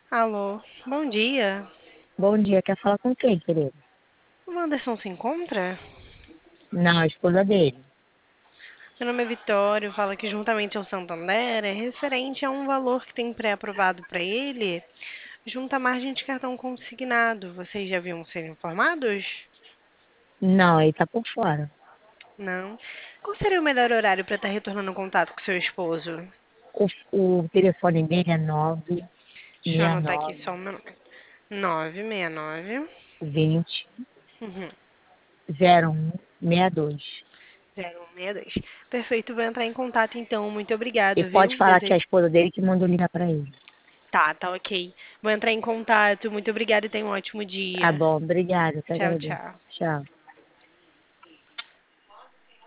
Alô, bom dia. Bom dia, quer falar com quem, querido? O Wanderson se encontra? Não, a esposa dele. Meu nome é Vitório, fala que juntamente ao Santander é referente a um valor que tem pré-aprovado para ele, junto à margem de cartão consignado. Vocês já haviam ser informados? Não, ele tá por fora. Não. Qual seria o melhor horário para estar retornando contato com seu esposo? O telefone dele é Deixa eu anotar aqui 969 só um minuto. 969 20 uhum, 0162. 0162. Perfeito, vou entrar em contato então. Muito E obrigado, pode viu? falar que é a esposa dele que mandou ligar pra ele. Tá, ok. Vou entrar em contato. Muito obrigada e tenha um ótimo Tá dia. bom, obrigada, eu te Tchau, agradeço. tchau. Tchau.